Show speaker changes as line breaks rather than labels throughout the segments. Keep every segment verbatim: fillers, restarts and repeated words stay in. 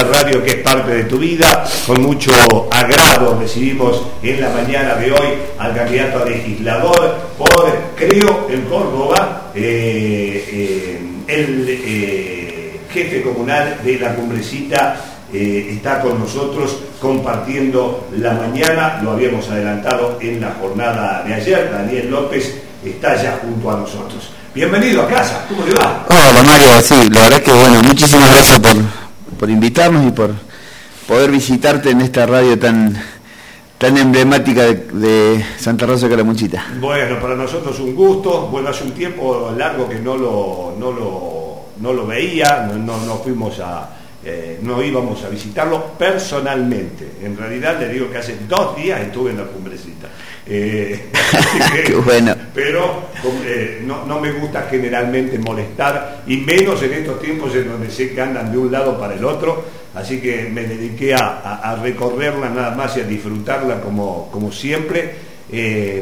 la radio que es parte de tu vida. Con mucho agrado recibimos en la mañana de hoy al candidato a legislador por, creo, el Córdoba, eh, eh, el eh, jefe comunal de la Cumbrecita. Eh, está con nosotros compartiendo la mañana, lo habíamos adelantado en la jornada de ayer. Daniel López está ya junto a nosotros. Bienvenido a casa, ¿cómo le va?
Hola Mario, sí, la verdad que bueno, muchísimas gracias por, por invitarnos y por poder visitarte en esta radio tan tan emblemática de, de Santa Rosa de Calamuchita.
Bueno, para nosotros un gusto. Bueno, hace un tiempo largo que no lo, no lo, no lo veía, no, no, no fuimos a... Eh, no íbamos a visitarlo personalmente. En realidad le digo que hace dos días estuve en la Cumbrecita. Eh, que,
Qué bueno.
Pero eh, no, no me gusta generalmente molestar, y menos en estos tiempos en donde sé que andan de un lado para el otro. Así que me dediqué a, a, a recorrerla nada más y a disfrutarla como, como siempre. Eh,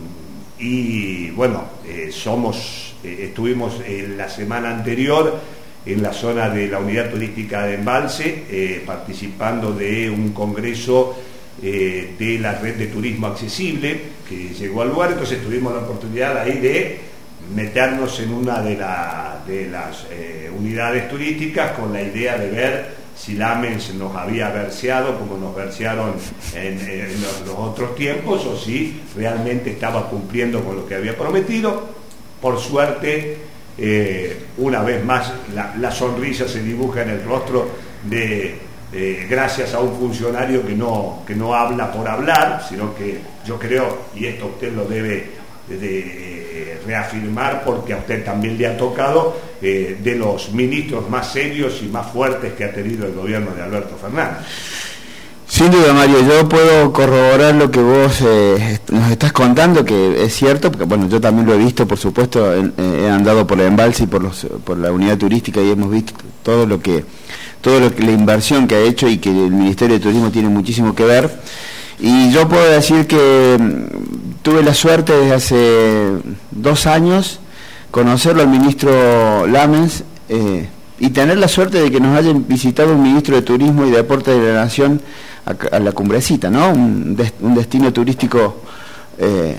y bueno, eh, somos eh, estuvimos en la semana anterior en la zona de la unidad turística de Embalse, eh, participando de un congreso eh, de la red de turismo accesible que llegó al lugar. Entonces tuvimos la oportunidad ahí de meternos en una de, la, de las eh, unidades turísticas con la idea de ver si Lamens nos había verseado como nos versearon en, en los, los otros tiempos, o si realmente estaba cumpliendo con lo que había prometido. Por suerte, Eh, una vez más la, la sonrisa se dibuja en el rostro de, eh, gracias a un funcionario que no, que no habla por hablar, sino que yo creo, y esto usted lo debe de, de, reafirmar porque a usted también le ha tocado, eh, de los ministros más serios y más fuertes que ha tenido el gobierno de Alberto Fernández.
Sin duda, Mario, yo puedo corroborar lo que vos eh, nos estás contando, que es cierto, porque bueno, yo también lo he visto, por supuesto, en, eh, he andado por el Embalse y por, los, por la unidad turística y hemos visto todo lo que, todo lo que la inversión que ha hecho y que el Ministerio de Turismo tiene muchísimo que ver. Y yo puedo decir que mm, tuve la suerte desde hace dos años conocerlo al ministro Lamens, eh, y tener la suerte de que nos hayan visitado un ministro de Turismo y Deporte de la Nación a, a la Cumbrecita, ¿no? Un, des, un destino turístico eh,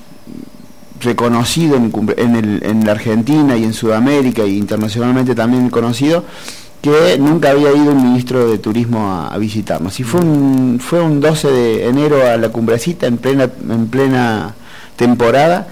reconocido en, en, el, en la Argentina y en Sudamérica, e internacionalmente también conocido, que nunca había ido un ministro de Turismo a, a visitarnos. Y fue un, fue un doce de enero a la Cumbrecita, en plena, en plena temporada.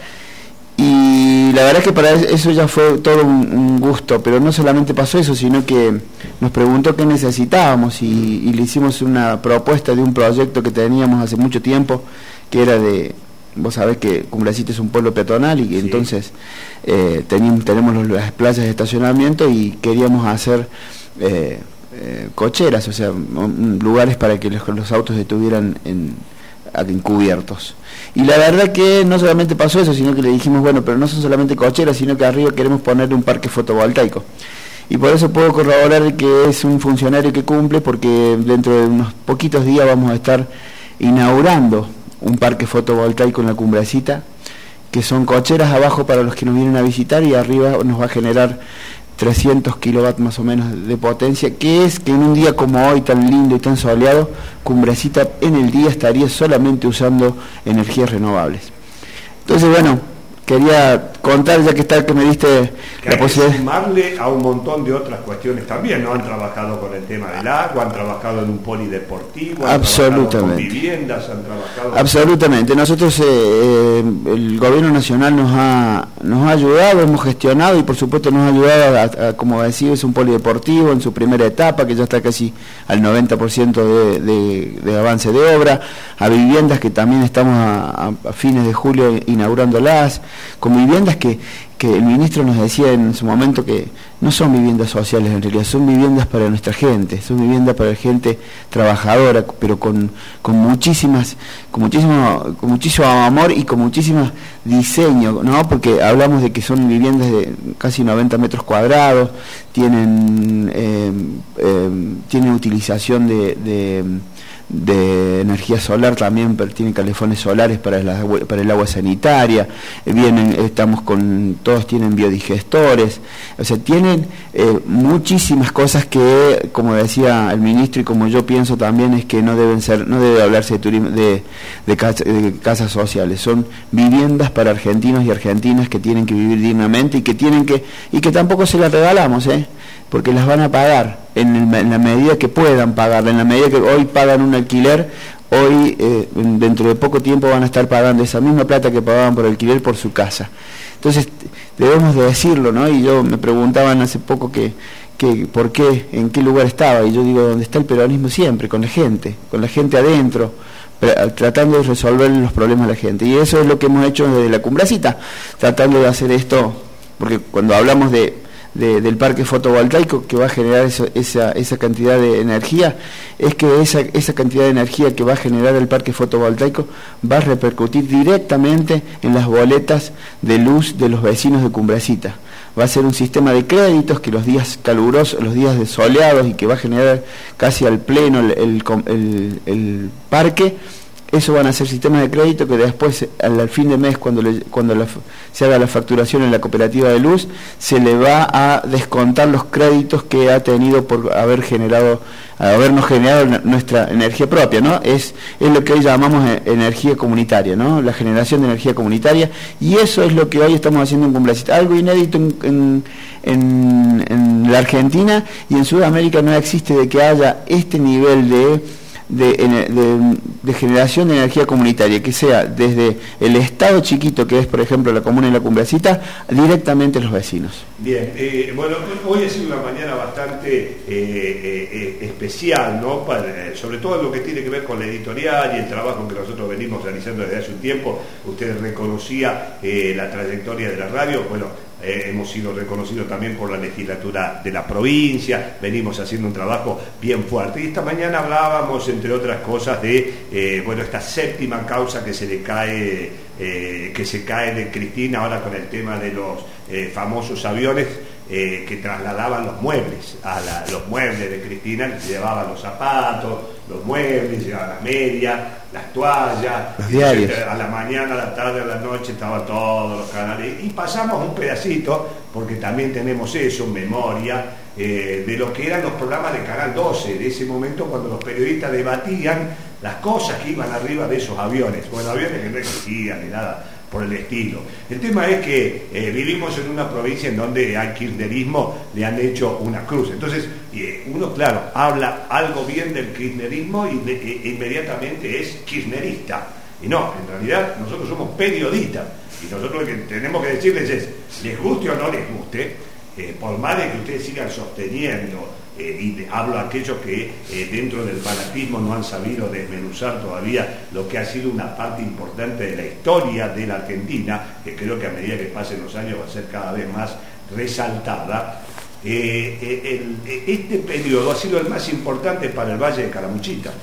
Y la verdad es que para eso ya fue todo un, un gusto, pero no solamente pasó eso, sino que nos preguntó qué necesitábamos y, y le hicimos una propuesta de un proyecto que teníamos hace mucho tiempo, que era de, vos sabés que Cumbrecita es un pueblo peatonal y sí. Entonces eh, tenemos, tenemos los, las playas de estacionamiento y queríamos hacer eh, eh, cocheras, o sea, un, lugares para que los, los autos estuvieran en... encubiertos. Y la verdad que no solamente pasó eso, sino que le dijimos, bueno, pero no son solamente cocheras, sino que arriba queremos poner un parque fotovoltaico. Y por eso puedo corroborar que es un funcionario que cumple, porque dentro de unos poquitos días vamos a estar inaugurando un parque fotovoltaico en la Cumbrecita, que son cocheras abajo para los que nos vienen a visitar, y arriba nos va a generar trescientos kilovatios más o menos de potencia, que es que en un día como hoy tan lindo y tan soleado, Cumbrecita en el día estaría solamente usando energías renovables. Entonces, bueno, quería contar, ya que está, que me diste
que
la posibilidad.
Sumarle a un montón de otras cuestiones también, ¿no? Han trabajado con el tema del agua, han trabajado en un polideportivo, han
absolutamente
trabajado con viviendas, han trabajado...
Absolutamente. Nosotros, eh, el gobierno nacional nos ha nos ha ayudado, hemos gestionado y por supuesto nos ha ayudado a, a, como decía, es un polideportivo en su primera etapa, que ya está casi al noventa por ciento de, de, de avance de obra, a viviendas que también estamos a, a fines de julio inaugurándolas, con viviendas que, que el ministro nos decía en su momento que no son viviendas sociales en realidad, son viviendas para nuestra gente, son viviendas para la gente trabajadora, pero con, con muchísimas, con muchísimo, con muchísimo amor y con muchísimo diseño, ¿no? Porque hablamos de que son viviendas de casi noventa metros cuadrados, tienen, eh, eh, tienen utilización de, de de energía solar también, pero tienen calefones solares para, la, para el agua sanitaria, vienen, estamos con, todos tienen biodigestores, o sea, tienen eh, muchísimas cosas que, como decía el ministro y como yo pienso también, es que no deben ser, no debe hablarse de turismo, de, de, casa, de casas sociales, son viviendas para argentinos y argentinas que tienen que vivir dignamente y que tienen que, y que tampoco se las regalamos, eh, porque las van a pagar en, el, en la medida que puedan pagarla, en la medida que hoy pagan un alquiler, hoy eh, dentro de poco tiempo van a estar pagando esa misma plata que pagaban por alquiler por su casa. Entonces debemos de decirlo, ¿no? Y yo me preguntaban hace poco que, que por qué, en qué lugar estaba, y yo digo, ¿dónde está el peronismo siempre? Con la gente, con la gente adentro, tratando de resolver los problemas de la gente. Y eso es lo que hemos hecho desde la Cumbrecita, tratando de hacer esto, porque cuando hablamos de De, del parque fotovoltaico que va a generar eso, esa, esa cantidad de energía, es que esa, esa cantidad de energía que va a generar el parque fotovoltaico va a repercutir directamente en las boletas de luz de los vecinos de Cumbrecita. Va a ser un sistema de créditos que los días calurosos, los días soleados, y que va a generar casi al pleno el, el, el, el parque. Eso van a ser sistemas de crédito que después, al, al fin de mes, cuando, le, cuando la, se haga la facturación en la cooperativa de luz, se le va a descontar los créditos que ha tenido por haber generado, habernos generado nuestra energía propia, ¿no? Es, es lo que hoy llamamos energía comunitaria, ¿no? La generación de energía comunitaria, y eso es lo que hoy estamos haciendo en Cumbrecita, algo inédito en, en, en, en la Argentina, y en Sudamérica no existe de que haya este nivel de De, de, de generación de energía comunitaria, que sea desde el estado chiquito que es, por ejemplo, la comuna y la Cumbrecita, directamente los vecinos.
Bien, eh, bueno, hoy ha sido una mañana bastante eh, eh, especial, ¿no? Para, sobre todo lo que tiene que ver con la editorial y el trabajo que nosotros venimos realizando desde hace un tiempo. Usted reconocía eh, la trayectoria de la radio, bueno, Eh, hemos sido reconocidos también por la legislatura de la provincia, venimos haciendo un trabajo bien fuerte. Y esta mañana hablábamos, entre otras cosas, de eh, bueno, esta séptima causa que se le cae, eh, que se cae de Cristina, ahora con el tema de los eh, famosos aviones eh, que trasladaban los muebles, a la, los muebles de Cristina, llevaban los zapatos, los muebles, llevaban las medias, las toallas,
los diarios.
A la mañana, a la tarde, a la noche estaban todos los canales, y pasamos un pedacito, porque también tenemos eso en memoria, eh, de lo que eran los programas de Canal doce, de ese momento cuando los periodistas debatían las cosas que iban arriba de esos aviones, bueno, aviones que no existían ni nada por el estilo. El tema es que eh, vivimos en una provincia en donde al kirchnerismo le han hecho una cruz. Entonces, eh, uno, claro, habla algo bien del kirchnerismo y de, e, inmediatamente es kirchnerista. Y no, en realidad nosotros somos periodistas. Y nosotros lo que tenemos que decirles es, les guste o no les guste, eh, por más de que ustedes sigan sosteniendo, Eh, y de, hablo a aquellos que eh, dentro del fanatismo no han sabido desmenuzar todavía lo que ha sido una parte importante de la historia de la Argentina, que creo que a medida que pasen los años va a ser cada vez más resaltada. Eh, eh, el, este periodo ha sido el más importante para el Valle de Calamuchita,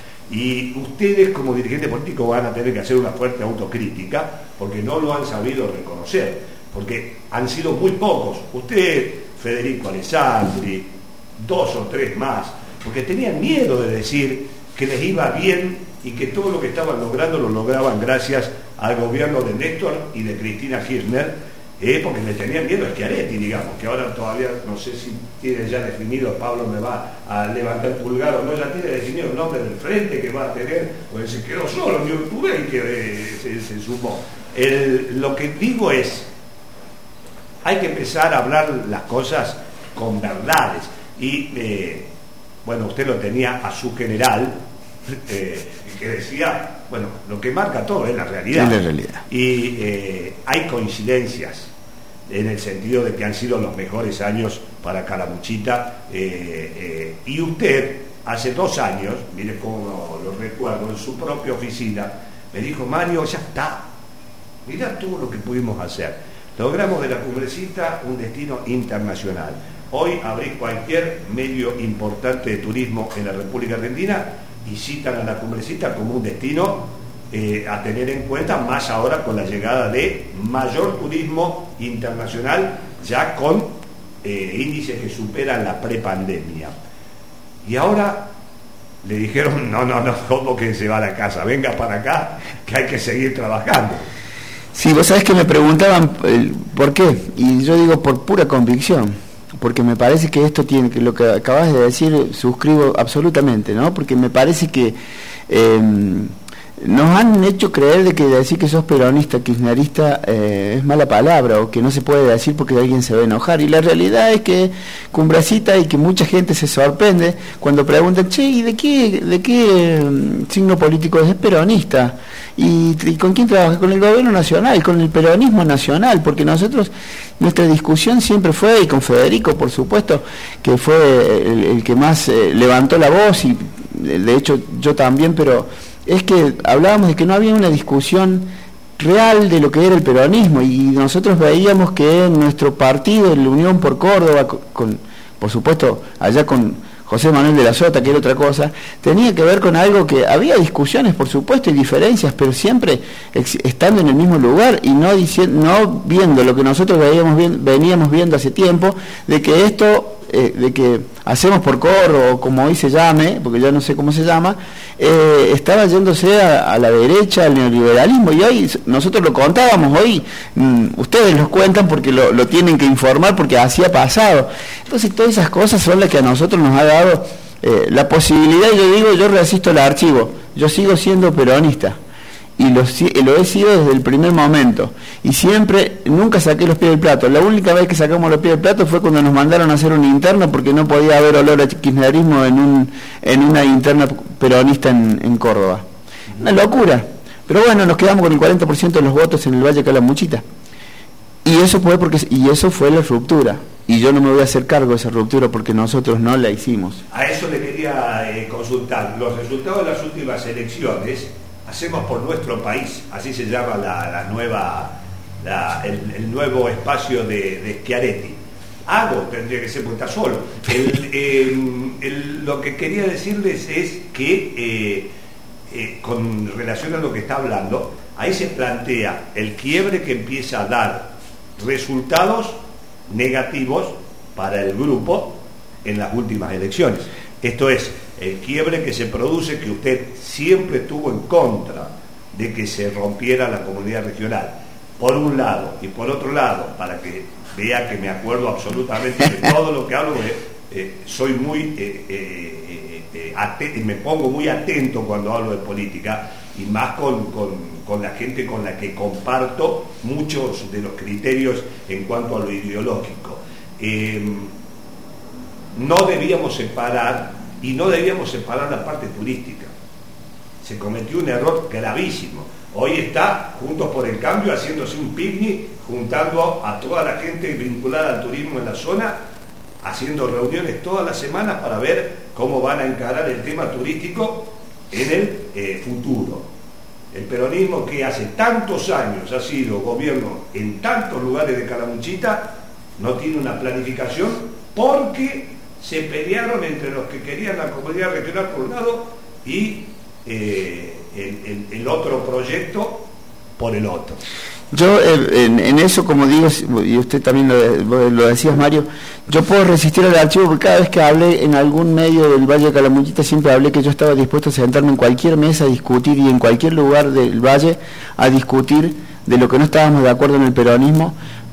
y ustedes como dirigentes políticos van a tener que hacer una fuerte autocrítica porque no lo han sabido reconocer, porque han sido muy pocos. Usted, Federico Alessandri, dos o tres más, porque tenían miedo de decir que les iba bien y que todo lo que estaban logrando lo lograban gracias al gobierno de Néstor y de Cristina Kirchner, eh, porque le tenían miedo a Schiaretti, digamos, que ahora todavía no sé si tiene ya definido, Pablo me va a levantar el pulgar o no, ya tiene definido el nombre del frente que va a tener, pues se quedó solo, ni Urtubey que eh, se, se sumó. El, lo que digo es, hay que empezar a hablar las cosas con verdades. Y eh, bueno, usted lo tenía a su general, eh, que decía, bueno, lo que marca todo es la realidad.
Es la realidad.
Y eh, hay coincidencias en el sentido de que han sido los mejores años para Calamuchita. Eh, eh, y usted, hace dos años, mire cómo lo recuerdo, en su propia oficina, me dijo, Mario, ya está, mirá todo lo que pudimos hacer. Logramos de la Cumbrecita un destino internacional. Hoy abrís cualquier medio importante de turismo en la República Argentina y citan a la Cumbrecita como un destino eh, a tener en cuenta, más ahora con la llegada de mayor turismo internacional, ya con eh, índices que superan la prepandemia. Y ahora le dijeron, no, no, no, ¿cómo que se va a la casa? Venga para acá, que hay que seguir trabajando.
Sí, vos sabés que me preguntaban eh, por qué, y yo digo por pura convicción, porque me parece que esto tiene, que lo que acabas de decir, suscribo absolutamente, ¿no? Porque me parece que eh, nos han hecho creer de que decir que sos peronista, kirchnerista, eh, es mala palabra, o que no se puede decir porque alguien se va a enojar, y la realidad es que Cumbracita, y que mucha gente se sorprende cuando preguntan, che, ¿y de qué, de qué um, signo político es? Es peronista. ¿Y, ¿Y con quién trabaja? Con el gobierno nacional, con el peronismo nacional, porque nosotros, nuestra discusión siempre fue, y con Federico, por supuesto, que fue el, el que más eh, levantó la voz, y de hecho yo también, pero es que hablábamos de que no había una discusión real de lo que era el peronismo, y nosotros veíamos que en nuestro partido, en la Unión por Córdoba, con, con por supuesto allá con José Manuel de la Sota, que era otra cosa, tenía que ver con algo que había discusiones, por supuesto, y diferencias, pero siempre ex, estando en el mismo lugar y no diciendo, no viendo lo que nosotros veíamos bien, veníamos viendo hace tiempo, de que esto, eh, de que hacemos por Córdoba, o como hoy se llame, porque ya no sé cómo se llama, eh, estaba yéndose a, a la derecha, al neoliberalismo, y hoy nosotros lo contábamos, hoy mmm, ustedes lo cuentan porque lo, lo tienen que informar, porque así ha pasado. Entonces todas esas cosas son las que a nosotros nos ha dado eh, la posibilidad, y yo digo, yo resisto el archivo, yo sigo siendo peronista, y lo, lo he sido desde el primer momento, y siempre, nunca saqué los pies del plato. La única vez que sacamos los pies del plato fue cuando nos mandaron a hacer una interna, porque no podía haber olor a kirchnerismo en, un, en una interna peronista en, en Córdoba. Una locura, pero bueno, nos quedamos con el cuarenta por ciento de los votos en el Valle Calamuchita, y eso fue, porque, y eso fue la ruptura, y yo no me voy a hacer cargo de esa ruptura porque nosotros no la hicimos.
A eso le quería eh, consultar, los resultados de las últimas elecciones. Hacemos por nuestro país, así se llama la, la nueva, la, el, el nuevo espacio de, de Schiaretti. Hago, tendría que ser porque está solo. El, eh, el, lo que quería decirles es que, eh, eh, con relación a lo que está hablando, ahí se plantea el quiebre que empieza a dar resultados negativos para el grupo en las últimas elecciones. Esto es, el quiebre que se produce, que usted siempre estuvo en contra de que se rompiera la comunidad regional, por un lado, y por otro lado, para que vea que me acuerdo absolutamente de todo lo que hablo, eh, eh, soy muy eh, eh, eh, atento, y me pongo muy atento cuando hablo de política, y más con, con, con la gente con la que comparto muchos de los criterios en cuanto a lo ideológico. Eh, no debíamos separar, y no debíamos separar la parte turística. Se cometió un error gravísimo. Hoy está Juntos por el Cambio haciéndose un picnic, juntando a toda la gente vinculada al turismo en la zona, haciendo reuniones todas las semanas para ver cómo van a encarar el tema turístico en el eh, futuro. El peronismo, que hace tantos años ha sido gobierno en tantos lugares de Calamuchita, no tiene una planificación, porque se pelearon entre los que querían la comunidad regional por un lado y eh, el, el, el otro proyecto por el otro.
Yo eh, en, en eso, como digo, y usted también lo, lo decías, Mario, yo puedo resistir al archivo porque cada vez que hablé en algún medio del Valle de Calamuchita siempre hablé que yo estaba dispuesto a sentarme en cualquier mesa a discutir, y en cualquier lugar del Valle a discutir de lo que no estábamos de acuerdo en el peronismo.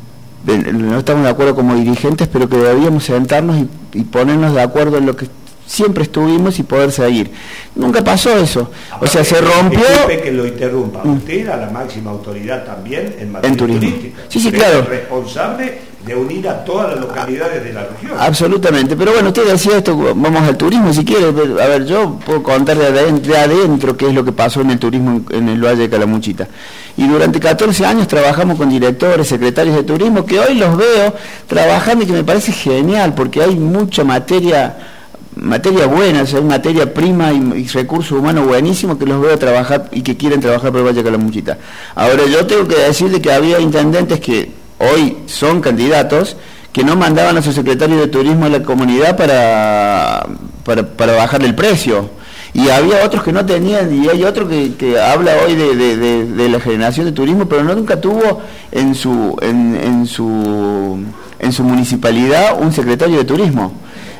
No estamos de acuerdo como dirigentes, pero que debíamos sentarnos y, y ponernos de acuerdo en lo que siempre estuvimos y poder seguir. Nunca pasó eso. O sea, se rompió...
Disculpe que lo interrumpa. Usted era la máxima autoridad también en materia
en turismo.
turística.
Sí, sí,
usted
claro.
Es responsable de unir a todas las localidades de la región.
Absolutamente. Pero bueno, usted decía esto, vamos al turismo si quiere. A ver, yo puedo contar de adentro, de adentro qué es lo que pasó en el turismo en el Valle de Calamuchita. Y durante catorce años trabajamos con directores, secretarios de turismo, que hoy los veo trabajando y que me parece genial, porque hay mucha materia materia buena, o sea, hay materia prima y, y recursos humanos buenísimos que los veo trabajar y que quieren trabajar por el Valle de Calamuchita. Ahora, yo tengo que decirle que había intendentes que hoy son candidatos que no mandaban a su secretario de turismo a la comunidad para, para, para bajarle el precio. Y había otros que no tenían, y hay otro que, que habla hoy de, de, de, de la generación de turismo, pero no, nunca tuvo en su, en, en su, en su municipalidad un secretario de turismo.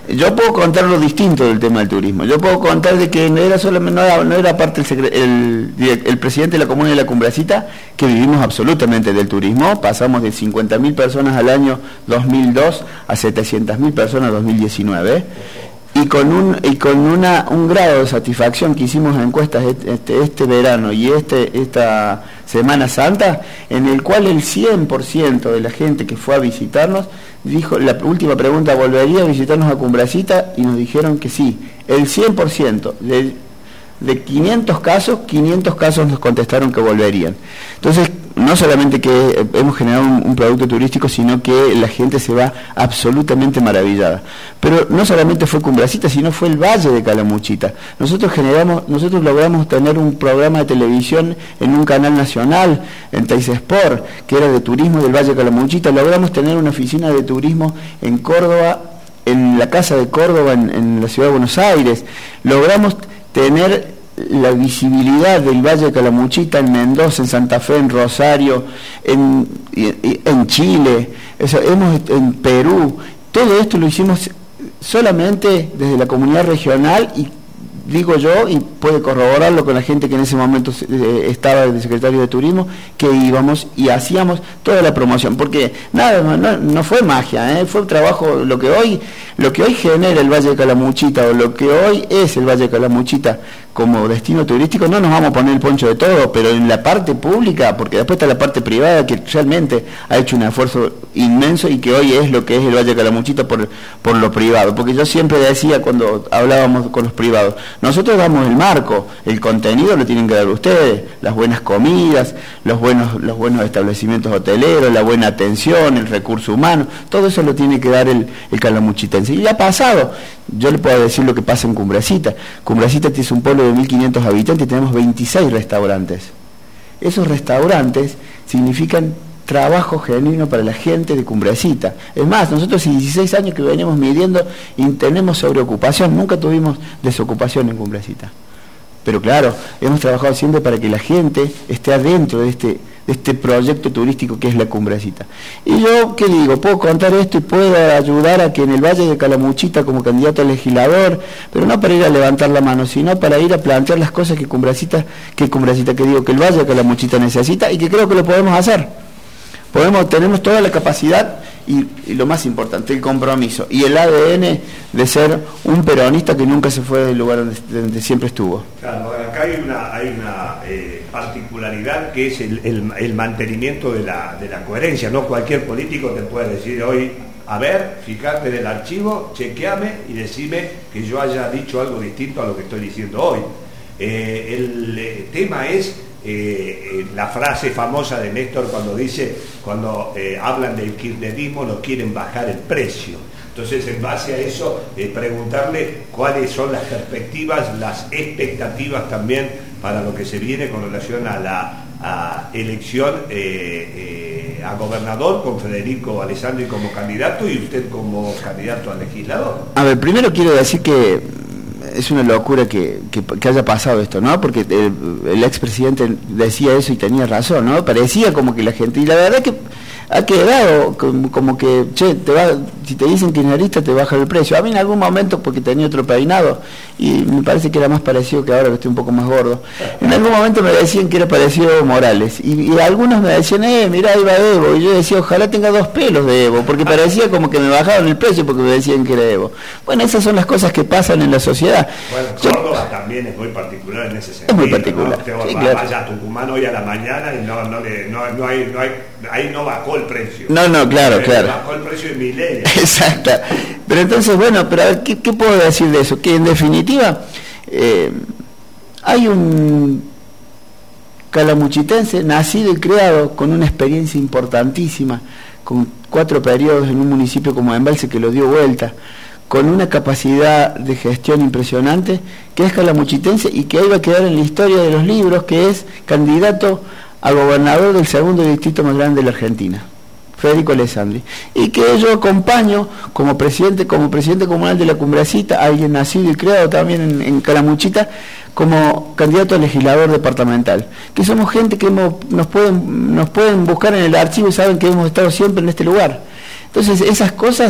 Yo puedo contar lo distinto del tema del turismo. Yo puedo contar de que no era solamente, no era, no era parte el, el, el presidente de la comuna de la Cumbrecita, que vivimos absolutamente del turismo. Pasamos de cincuenta mil personas al año dos mil dos a setecientas mil personas en dos mil diecinueve. Y con un y con una un grado de satisfacción que hicimos encuestas este, este verano y este esta Semana Santa, en el cual el cien por ciento de la gente que fue a visitarnos dijo, la última pregunta, ¿volvería a visitarnos a Cumbrecita? Y nos dijeron que sí. El cien por ciento de, de quinientos casos, quinientos casos nos contestaron que volverían. Entonces, no solamente que hemos generado un, un producto turístico, sino que la gente se va absolutamente maravillada. Pero no solamente fue Cumbrecita, sino fue el Valle de Calamuchita. Nosotros generamos, nosotros logramos tener un programa de televisión en un canal nacional, en Teis Sport, que era de turismo del Valle de Calamuchita. Logramos tener una oficina de turismo en Córdoba, en la Casa de Córdoba, en, en la Ciudad de Buenos Aires. Logramos tener la visibilidad del Valle de Calamuchita en Mendoza, en Santa Fe, en Rosario, en, en Chile, eso, hemos, en Perú. Todo esto lo hicimos solamente desde la comunidad regional, y digo yo, y puede corroborarlo con la gente que en ese momento eh, estaba de secretario de Turismo, que íbamos y hacíamos toda la promoción, porque nada, no, no fue magia, ¿eh? Fue un trabajo, lo que hoy lo que hoy genera el Valle de Calamuchita, o lo que hoy es el Valle de Calamuchita como destino turístico. No nos vamos a poner el poncho de todo, pero en la parte pública, porque después está la parte privada que realmente ha hecho un esfuerzo inmenso, y que hoy es lo que es el Valle de Calamuchita por, por lo privado. Porque yo siempre decía, cuando hablábamos con los privados, nosotros damos el marco, el contenido lo tienen que dar ustedes, las buenas comidas, los buenos, los buenos establecimientos hoteleros, la buena atención, el recurso humano, todo eso lo tiene que dar el, el calamuchitense. Y ya ha pasado. Yo le puedo decir lo que pasa en Cumbrecita. Cumbrecita es un pueblo de mil quinientos habitantes y tenemos veintiséis restaurantes. Esos restaurantes significan trabajo genuino para la gente de Cumbrecita. Es más, nosotros hace dieciséis años que veníamos midiendo y tenemos sobreocupación, nunca tuvimos desocupación en Cumbrecita. Pero claro, hemos trabajado siempre para que la gente esté adentro de este, de este proyecto turístico que es la Cumbrecita. Y yo, ¿qué digo? Puedo contar esto y puedo ayudar a que en el Valle de Calamuchita, como candidato a legislador, pero no para ir a levantar la mano, sino para ir a plantear las cosas que Cumbrecita, que Cumbrecita, que digo, que el Valle de Calamuchita necesita, y que creo que lo podemos hacer. Podemos, tenemos toda la capacidad y, y lo más importante, el compromiso y el A D N de ser un peronista que nunca se fue del lugar donde, donde siempre estuvo.
Claro, acá hay una, hay una eh, particularidad que es el, el, el mantenimiento de la, de la coherencia. No cualquier político te puede decir hoy, a ver, fíjate en el archivo, chequeame y decime que yo haya dicho algo distinto a lo que estoy diciendo hoy. Eh, el eh, tema es Eh, eh, la frase famosa de Néstor cuando dice, cuando eh, hablan del kirchnerismo, no quieren bajar el precio. Entonces, en base a eso, eh, preguntarle cuáles son las perspectivas, las expectativas también para lo que se viene con relación a la a elección eh, eh, a gobernador, con Federico Alessandri como candidato y usted como candidato a legislador.
A ver, primero quiero decir que es una locura que, que, que haya pasado esto, ¿no? Porque el, el expresidente decía eso y tenía razón, ¿no? Parecía como que la gente, y la verdad que ha quedado como, como que, che, te va, si te dicen kirchnerista te baja el precio. A mí en algún momento, porque tenía otro peinado, y me parece que era más parecido que ahora que estoy un poco más gordo, en algún momento me decían que era parecido a Evo Morales, y, y algunos me decían, eh, mirá, ahí va Evo, y yo decía, ojalá tenga dos pelos de Evo, porque parecía como que me bajaban el precio porque me decían que era Evo. Bueno, esas son las cosas que pasan en la sociedad.
Bueno, Córdoba yo, también es muy particular en ese sentido.
Es muy particular.
¿No? Te
sí,
va,
claro.
Vaya a Tucumán hoy a la mañana y no, no, le, no, no, hay, no hay, ahí no bajó el precio.
No, no, claro,
eh,
claro.
Bajó el precio de Milenio.
Exacto. Pero entonces, bueno, pero a ver, ¿qué, qué puedo decir de eso? Que en definitiva eh, hay un calamuchitense nacido y criado con una experiencia importantísima, con cuatro periodos en un municipio como Embalse que lo dio vuelta, con una capacidad de gestión impresionante, que es calamuchitense y que ahí va a quedar en la historia de los libros, que es candidato a gobernador del segundo distrito más grande de la Argentina, Federico Alessandri, y que yo acompaño como presidente, como presidente comunal de la Cumbrecita, alguien nacido y criado también en, en Calamuchita, como candidato a legislador departamental, que somos gente que hemos, nos pueden nos pueden buscar en el archivo y saben que hemos estado siempre en este lugar. Entonces, esas cosas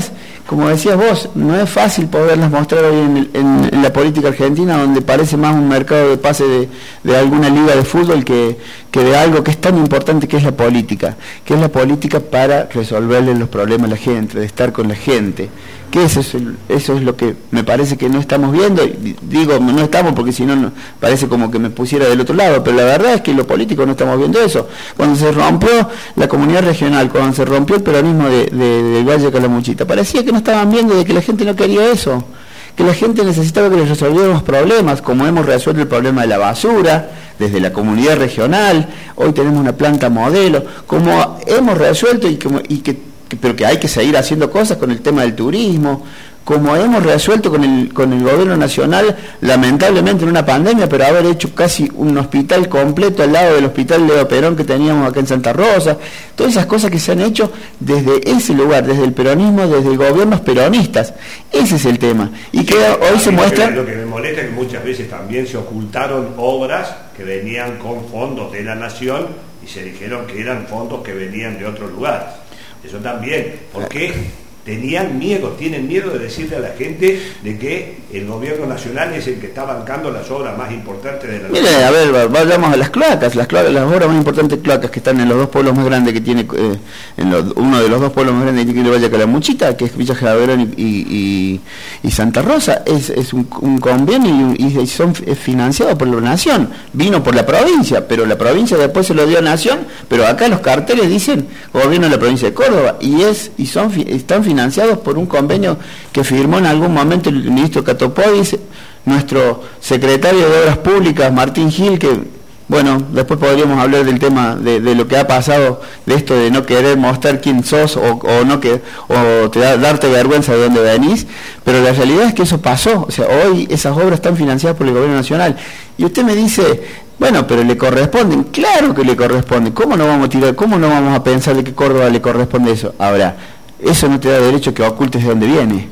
como decías vos, no es fácil poderlas mostrar hoy en, en, en la política argentina, donde parece más un mercado de pase de, de alguna liga de fútbol que, que de algo que es tan importante, que es la política, que es la política para resolverle los problemas a la gente, de estar con la gente. Que eso es, el, eso es lo que me parece que no estamos viendo, y digo no estamos porque si no, no parece como que me pusiera del otro lado, pero la verdad es que los políticos no estamos viendo eso. Cuando se rompió la comunidad regional, cuando se rompió el peronismo de, de, del Valle de Calamuchita, parecía que no estaban viendo de que la gente no quería eso, que la gente necesitaba que les resolviéramos problemas, como hemos resuelto el problema de la basura desde la comunidad regional. Hoy tenemos una planta modelo, como hemos resuelto y, como, y que pero que hay que seguir haciendo cosas con el tema del turismo, como hemos resuelto con el, con el gobierno nacional, lamentablemente en una pandemia, pero haber hecho casi un hospital completo al lado del hospital Leo Perón que teníamos acá en Santa Rosa, todas esas cosas que se han hecho desde ese lugar, desde el peronismo, desde gobiernos peronistas. Ese es el tema. Y que hoy se muestra...
Lo que me molesta es que muchas veces también se ocultaron obras que venían con fondos de la nación y se dijeron que eran fondos que venían de otro lugar. Eso también, porque tenían miedo, tienen miedo de decirle a la gente de que el gobierno nacional es el que está bancando las obras más importantes de la nación.
Mire, a ver, vayamos a las clacas, las, clacas, las obras más importantes clacas que están en los dos pueblos más grandes que tiene, eh, en los, uno de los dos pueblos más grandes que tiene el Valle de Calamuchita, que es Villa Javerón y, y, y Santa Rosa, es, es un, un convenio y, y son financiados por la nación, vino por la provincia, pero la provincia después se lo dio a nación, pero acá los carteles dicen gobierno de la provincia de Córdoba, y es y son están financiados financiados por un convenio que firmó en algún momento el ministro Catopodis, nuestro secretario de Obras Públicas, Martín Gil, que, bueno, después podríamos hablar del tema de, de lo que ha pasado, de esto de no querer mostrar quién sos o, o no que o te da, darte vergüenza de dónde venís, pero la realidad es que eso pasó. O sea, hoy esas obras están financiadas por el gobierno nacional. Y usted me dice, bueno, pero le corresponden. Claro que le corresponden. ¿Cómo no vamos a tirar, cómo no vamos a pensar de que Córdoba le corresponde eso? Ahora, eso no te da derecho a que ocultes de dónde viene.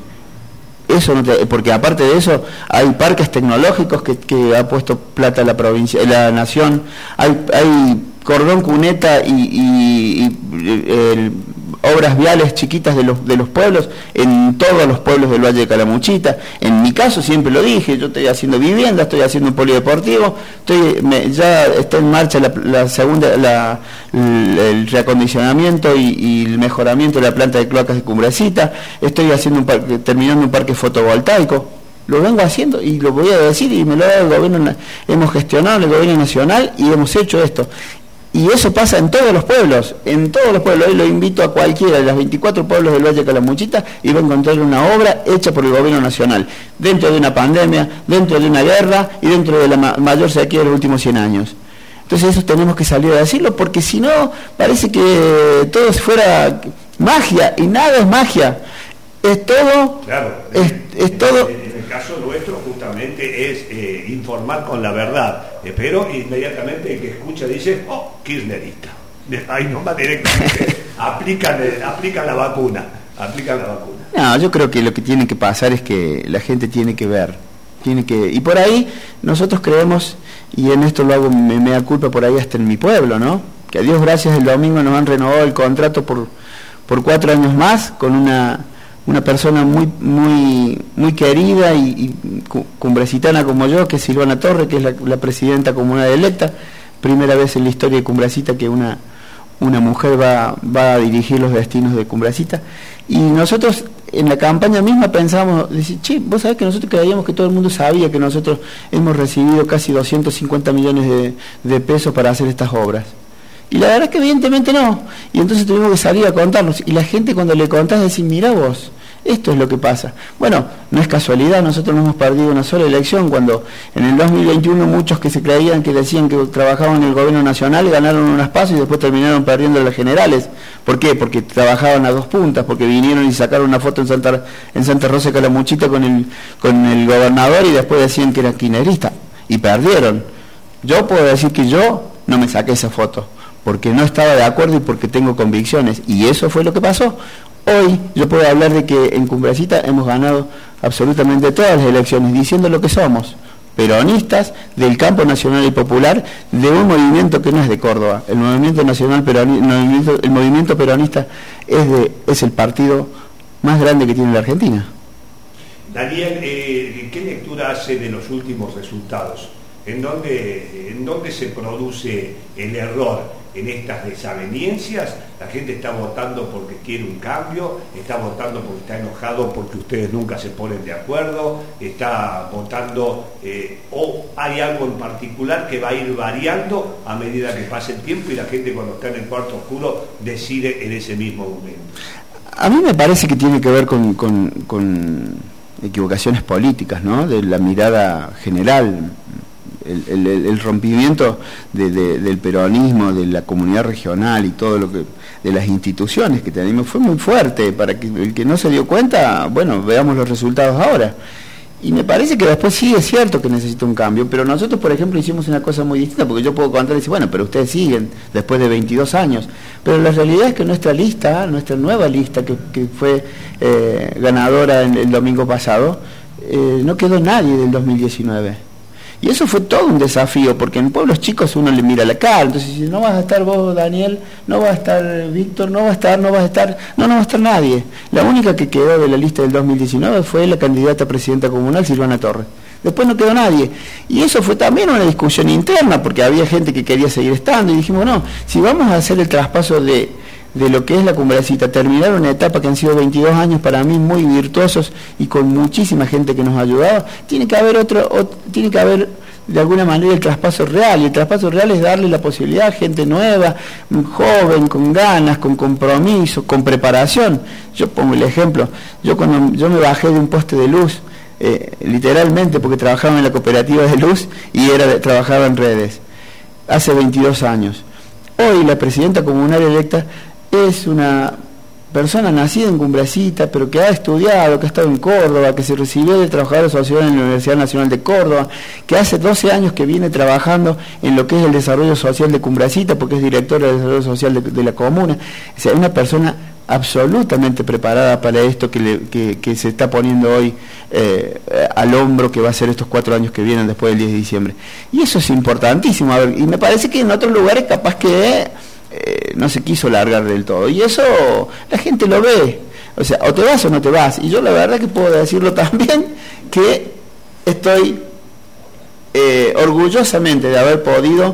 Eso no te, porque aparte de eso hay parques tecnológicos que, que ha puesto plata la provincia, la nación, hay, hay cordón cuneta y, y, y el, obras viales chiquitas de los de los pueblos, en todos los pueblos del Valle de Calamuchita. En mi caso siempre lo dije, yo estoy haciendo vivienda, estoy haciendo un polideportivo, estoy me, ya está en marcha la, la segunda la, el, el reacondicionamiento y, y el mejoramiento de la planta de cloacas de Cumbrecita, estoy haciendo un parque, terminando un parque fotovoltaico. Lo vengo haciendo y lo voy a decir, y me lo da el gobierno, hemos gestionado el gobierno nacional y hemos hecho esto. Y eso pasa en todos los pueblos, en todos los pueblos. Hoy lo invito a cualquiera de los veinticuatro pueblos del Valle de Calamuchita y va a encontrar una obra hecha por el gobierno nacional, dentro de una pandemia, dentro de una guerra y dentro de la ma mayor sequía de los últimos cien años. Entonces eso tenemos que salir a decirlo, porque si no, parece que todo fuera magia, y nada es magia. Es todo,
claro,
es, es todo...
En el caso nuestro justamente es eh, informar con la verdad, eh, pero inmediatamente el que escucha dice, oh, kirchnerista. Ahí nomás directamente aplican, aplican la vacuna, aplican la vacuna.
No, yo creo que lo que tiene que pasar es que la gente tiene que ver, tiene que, y por ahí nosotros creemos, y en esto lo hago, me, me da culpa por ahí hasta en mi pueblo, ¿no? Que a Dios gracias el domingo nos han renovado el contrato por, por cuatro años más, con una... una persona muy muy muy querida y, y cumbrecitana como yo, que es Silvana Torre, que es la, la presidenta comunal electa, primera vez en la historia de Cumbrecita que una una mujer va, va a dirigir los destinos de Cumbrecita. Y nosotros en la campaña misma pensábamos, decir, che, vos sabés que nosotros creíamos que todo el mundo sabía que nosotros hemos recibido casi doscientos cincuenta millones de, de pesos para hacer estas obras. Y la verdad es que evidentemente no. Y entonces tuvimos que salir a contarnos. Y la gente cuando le contás decir, mirá vos, esto es lo que pasa. Bueno, no es casualidad, nosotros no hemos perdido una sola elección, cuando en el dos mil veintiuno muchos que se creían, que decían que trabajaban en el gobierno nacional, ganaron unas pasos y después terminaron perdiendo las generales. ¿Por qué? Porque trabajaban a dos puntas, porque vinieron y sacaron una foto en Santa, en Santa Rosa de Calamuchita con el, con el gobernador y después decían que era kirchnerista. Y perdieron. Yo puedo decir que yo no me saqué esa foto, porque no estaba de acuerdo y porque tengo convicciones, y eso fue lo que pasó. Hoy yo puedo hablar de que en Cumbrecita hemos ganado absolutamente todas las elecciones, diciendo lo que somos, peronistas del campo nacional y popular, de un movimiento que no es de Córdoba. El movimiento nacional peronista, el movimiento, el movimiento peronista es de es el partido más grande que tiene la Argentina.
Daniel, eh, ¿qué lectura hace de los últimos resultados? ¿En dónde, en dónde se produce el error? ¿En estas desavenencias? La gente está votando porque quiere un cambio, está votando porque está enojado porque ustedes nunca se ponen de acuerdo, está votando eh, o hay algo en particular que va a ir variando a medida que pase el tiempo y la gente cuando está en el cuarto oscuro decide en ese mismo momento.
A mí me parece que tiene que ver con, con, con equivocaciones políticas, ¿no? De la mirada general. El, el, el rompimiento de, de, del peronismo, de la comunidad regional y todo lo que, de las instituciones que tenemos, fue muy fuerte. Para que el que no se dio cuenta, bueno, veamos los resultados ahora. Y me parece que después sí es cierto que necesita un cambio, pero nosotros, por ejemplo, hicimos una cosa muy distinta, porque yo puedo contar y decir, bueno, pero ustedes siguen después de veintidós años. Pero la realidad es que nuestra lista, nuestra nueva lista, que, que fue eh, ganadora el, el domingo pasado, eh, no quedó nadie del dos mil diecinueve. Y eso fue todo un desafío, porque en pueblos chicos uno le mira la cara, entonces dice, no vas a estar vos, Daniel, no va a estar Víctor, no va a estar, no vas a estar, no, no va a estar nadie. La única que quedó de la lista del dos mil diecinueve fue la candidata a presidenta comunal, Silvana Torres. Después no quedó nadie. Y eso fue también una discusión interna, porque había gente que quería seguir estando, y dijimos, no, si vamos a hacer el traspaso de... de lo que es la Cumbrecita, terminar una etapa que han sido veintidós años para mí muy virtuosos y con muchísima gente que nos ha ayudado, tiene que haber otro, otro tiene que haber de alguna manera el traspaso real, y el traspaso real es darle la posibilidad a gente nueva, joven, con ganas, con compromiso, con preparación. Yo pongo el ejemplo, yo cuando yo me bajé de un poste de luz, eh, literalmente porque trabajaba en la cooperativa de luz y era trabajaba en redes, hace veintidós años. Hoy la presidenta comunal electa es una persona nacida en Cumbrecita, pero que ha estudiado, que ha estado en Córdoba, que se recibió de trabajador social en la Universidad Nacional de Córdoba, que hace doce años que viene trabajando en lo que es el desarrollo social de Cumbrecita, porque es directora de desarrollo social de, de la comuna. O sea, una persona absolutamente preparada para esto que, le, que, que se está poniendo hoy eh, al hombro, que va a ser estos cuatro años que vienen después del diez de diciembre. Y eso es importantísimo. A ver, y me parece que en otros lugares capaz que... Eh, no se quiso largar del todo, y eso la gente lo ve, o sea, o te vas o no te vas, y yo la verdad que puedo decirlo también, que estoy eh, orgullosamente de haber podido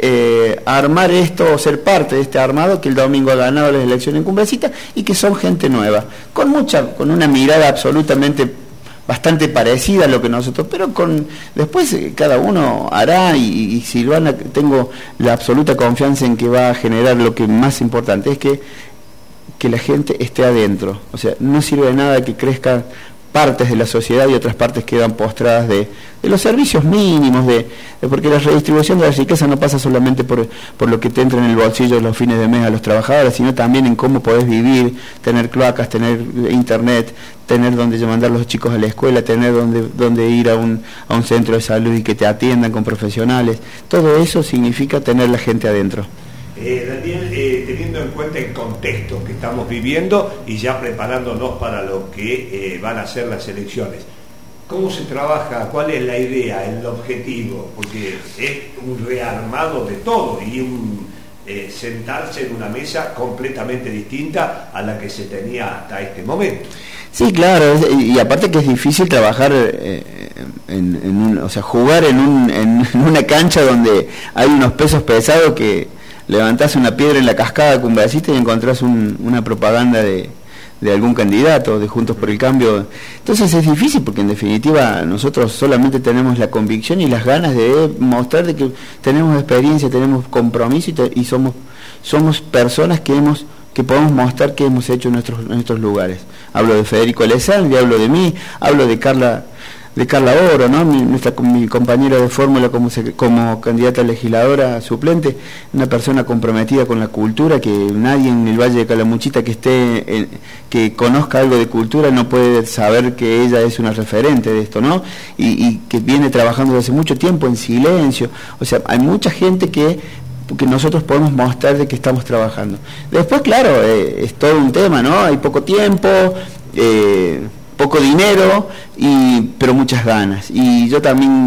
eh, armar esto, o ser parte de este armado que el domingo ha ganado las elecciones en Cumbrecita, y que son gente nueva, con mucha, con una mirada absolutamente bastante parecida a lo que nosotros, pero con después eh, cada uno hará, y, y Silvana, tengo la absoluta confianza en que va a generar lo que más importante es que, que la gente esté adentro. O sea, no sirve de nada que crezcan partes de la sociedad y otras partes quedan postradas de, de los servicios mínimos, de, de porque la redistribución de la riqueza no pasa solamente por, por lo que te entra en el bolsillo de los fines de mes a los trabajadores, sino también en cómo podés vivir, tener cloacas, tener internet, tener donde mandar a los chicos a la escuela, tener donde, donde ir a un, a un centro de salud y que te atiendan con profesionales. Todo eso significa tener la gente adentro.
Eh, Daniel, eh, teniendo en cuenta el contexto que estamos viviendo y ya preparándonos para lo que eh, van a ser las elecciones, ¿cómo se trabaja? ¿Cuál es la idea, el objetivo? Porque es un rearmado de todo y un eh, sentarse en una mesa completamente distinta a la que se tenía hasta este momento.
Sí, claro, y aparte que es difícil trabajar, eh, en, en un, o sea, jugar en, un, en, en una cancha donde hay unos pesos pesados que levantás una piedra en la cascada Cumbrecita y encontrás un, una propaganda de, de algún candidato, de Juntos por el Cambio. Entonces es difícil porque en definitiva nosotros solamente tenemos la convicción y las ganas de mostrar de que tenemos experiencia, tenemos compromiso y, te, y somos, somos personas que hemos que podemos mostrar que hemos hecho en nuestros, en nuestros lugares. Hablo de Federico Alessandri, hablo de mí, hablo de Carla de Carla Oro, ¿no? Mi, nuestra, mi compañera de fórmula como, como candidata legisladora suplente, una persona comprometida con la cultura, que nadie en el Valle de Calamuchita que esté en, que conozca algo de cultura no puede saber que ella es una referente de esto, ¿no? Y, y que viene trabajando desde hace mucho tiempo en silencio. O sea, hay mucha gente que que nosotros podemos mostrar de que estamos trabajando. Después, claro, eh, es todo un tema, ¿no? Hay poco tiempo, eh, poco dinero, y pero muchas ganas. Y yo también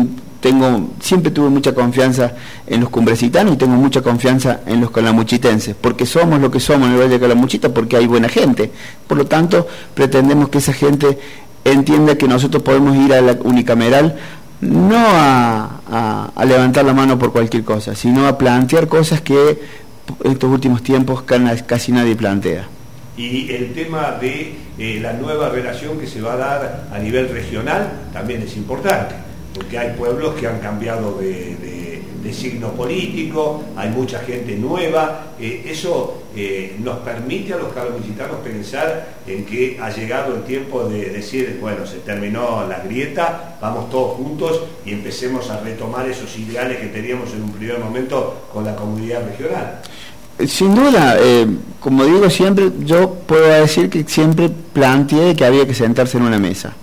tengo, siempre tuve mucha confianza en los cumbrecitanos y tengo mucha confianza en los calamuchitenses, porque somos lo que somos en el Valle de Calamuchita, porque hay buena gente. Por lo tanto, pretendemos que esa gente entienda que nosotros podemos ir a la unicameral no a, a, a levantar la mano por cualquier cosa, sino a plantear cosas que en estos últimos tiempos casi nadie plantea.
Y el tema de eh, la nueva relación que se va a dar a nivel regional también es importante, porque hay pueblos que han cambiado de, de, de signo político, hay mucha gente nueva, eh, eso eh, nos permite a los calamuchitanos pensar en que ha llegado el tiempo de decir, bueno, se terminó la grieta, vamos todos juntos y empecemos a retomar esos ideales que teníamos en un primer momento con la comunidad regional.
Sin duda, eh, como digo siempre, yo puedo decir que siempre planteé que había que sentarse en una mesa.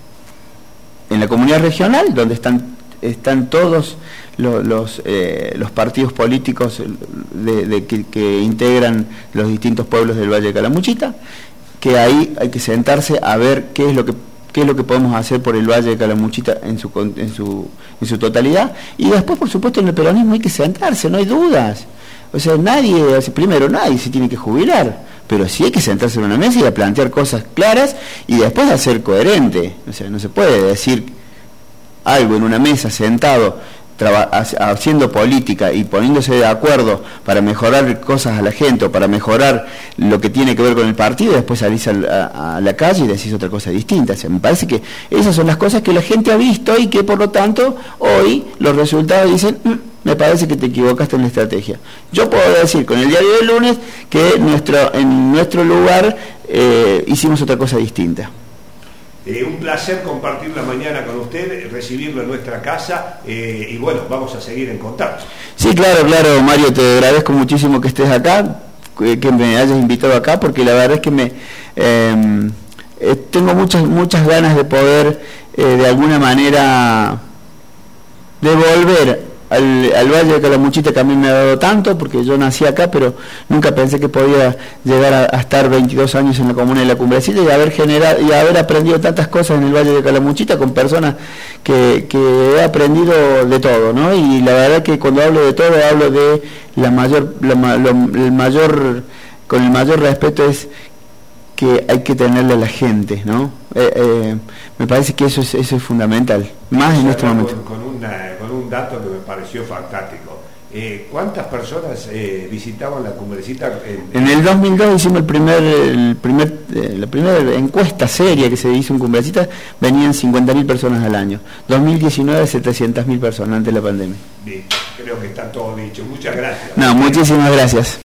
En la comunidad regional, donde están, están todos los, los, eh, los partidos políticos de, de, que, que integran los distintos pueblos del Valle de Calamuchita, que ahí hay que sentarse a ver qué es lo que qué es lo que podemos hacer por el Valle de Calamuchita en su, en su, en su totalidad. Y después, por supuesto, en el peronismo hay que sentarse, no hay dudas. O sea, nadie, primero nadie se tiene que jubilar, pero sí hay que sentarse en una mesa y a plantear cosas claras y después a ser coherente. O sea, no se puede decir algo en una mesa sentado haciendo política y poniéndose de acuerdo para mejorar cosas a la gente o para mejorar lo que tiene que ver con el partido y después salís a, a, a la calle y decís otra cosa distinta. O sea, me parece que esas son las cosas que la gente ha visto y que por lo tanto hoy los resultados dicen, mmm, me parece que te equivocaste en la estrategia. Yo puedo decir con el diario del lunes que nuestro, en nuestro lugar eh, hicimos otra cosa distinta.
Eh, un placer compartir la mañana con usted, recibirlo en nuestra casa eh, y bueno, vamos a seguir en contacto.
Sí, claro, claro, Mario, te agradezco muchísimo que estés acá, que me hayas invitado acá, porque la verdad es que me eh, eh, tengo muchas muchas ganas de poder eh, de alguna manera devolver al, al Valle de Calamuchita, que a mí me ha dado tanto, porque yo nací acá, pero nunca pensé que podía llegar a, a estar veintidós años en la comuna de La Cumbrecita y haber generado y haber aprendido tantas cosas en el Valle de Calamuchita con personas que, que he aprendido de todo, ¿no? Y la verdad que cuando hablo de todo, hablo de la mayor, la, lo, el mayor, con el mayor respeto es que hay que tenerle a la gente, ¿no? Eh, eh, me parece que eso es, eso es fundamental, más en este momento.
Con, con, una, con un dato que me pareció fantástico. Eh, ¿Cuántas personas eh, visitaban La Cumbrecita? En,
en el dos mil dos hicimos el primer, el primer, eh, la primera encuesta seria que se hizo en Cumbrecita, venían cincuenta mil personas al año. dos mil diecinueve, setecientas mil personas antes de la pandemia.
Bien, creo que está todo dicho. Muchas gracias.
No, muchísimas gracias.